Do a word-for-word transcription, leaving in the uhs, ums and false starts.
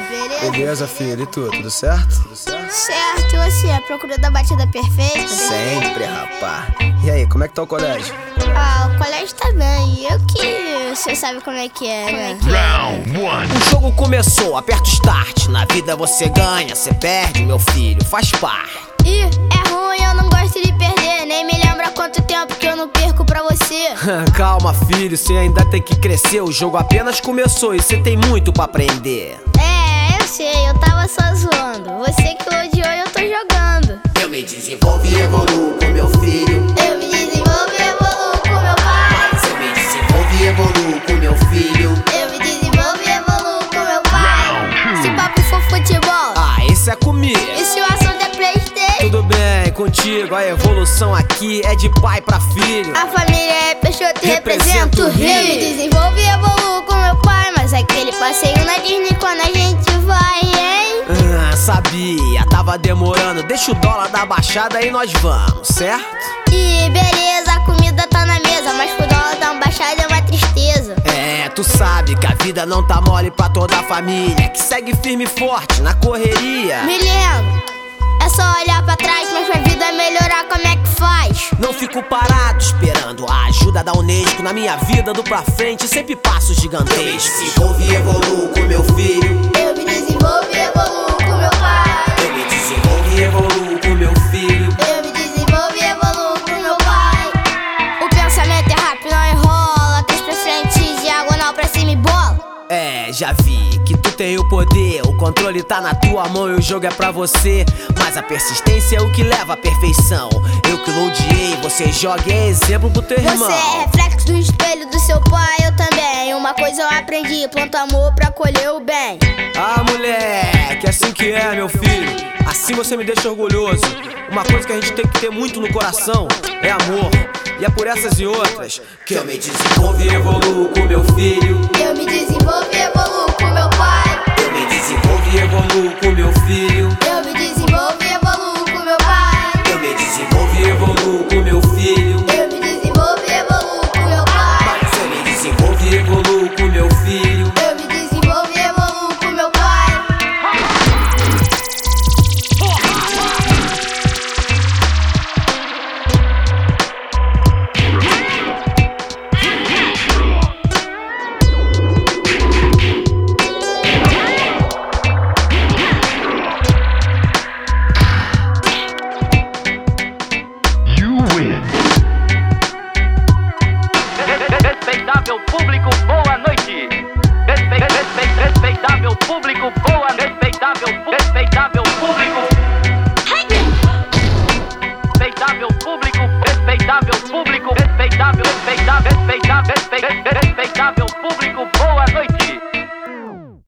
beleza? Beleza, filho, e tu? Tudo certo? Tudo certo? Certo, e você? A procura da batida perfeita? Sempre, rapá. E aí, como é que tá o colégio? Ah, o colégio tá bem. Eu que... Você sabe como é que é, né? Round one. O jogo começou, aperta o start. Na vida você ganha, você perde, meu filho, faz parte. Ih, é ruim, eu não gosto de perder. Nem me lembra quanto tempo que eu não perco pra você. Calma, filho, você ainda tem que crescer. O jogo apenas começou e você tem muito pra aprender. É, eu sei, eu tava só zoando. Você que odiou e eu tô jogando. Eu me desenvolvo e evoluo com meu filho. Eu me desenvolvo e evoluo com meu pai. Eu me desenvolvo e evoluo com meu filho. Eu me desenvolvo e evoluo com meu pai. Se papo for futebol, Ah, esse é comigo. e se o assunto é Playstation? Tudo bem, contigo, a evolução aqui é de pai pra filho. A família é Peixoto e Represento representa o o Rio. Rio. Eu me desenvolvo e evoluo com meu pai. Mas aquele passeio na Disney quando a gente vai, hein? Ah, sabia, tava demorando. Deixa o dólar da baixada e nós vamos, certo? E beleza, a comida tá na mesa, mas pro dólar dar uma baixada é uma tristeza. É, tu sabe que a vida não tá mole pra toda a família, que segue firme e forte na correria. Me lembro, é só olhar pra trás, mas pra vida melhorar como é que faz? Não fico parado esperando a ajuda da Unesco. Na minha vida do pra frente sempre passos gigantescos. Eu me desenvolvo e evoluo com meu filho. Eu me desenvolvo e evoluo com meu pai. Eu me desenvolvo e evoluo com meu filho. Eu me desenvolvo e evoluo com meu pai. O pensamento é rápido, não enrola. Três pra frente, diagonal pra cima e bola. É, já vi que tu tem o poder. O controle tá na tua mão e o jogo é pra você. Mas a persistência é o que leva à perfeição. Eu que loudiei, você joga e é exemplo pro teu irmão. Você é reflexo do espelho do seu pai, eu também. Uma coisa eu aprendi, planta amor pra colher o bem. Ah, moleque, é assim que é, meu filho. Assim você me deixa orgulhoso. Uma coisa que a gente tem que ter muito no coração é amor. E é por essas e outras que eu me desenvolvo e evoluo com meu filho. Eu me desenvolvo e evoluo com meu pai. Eu me desenvolvo e evoluo com meu filho. Eu me desenvolvo e evoluo com meu pai. Eu me desenvolvo e evoluo com meu filho. Eu me desenvolvo e evoluo com meu pai. Mas eu me desenvolvo e evoluo com meu filho. Eu me desenvolvo e evoluo com meu pai. Respeitável público, boa noite. Respe- respe- Respeitável público, boa respeitável, respeitável público. Respeitável público, respeitável público, respeitável, respeitável, respeitável, respeitável público, boa noite.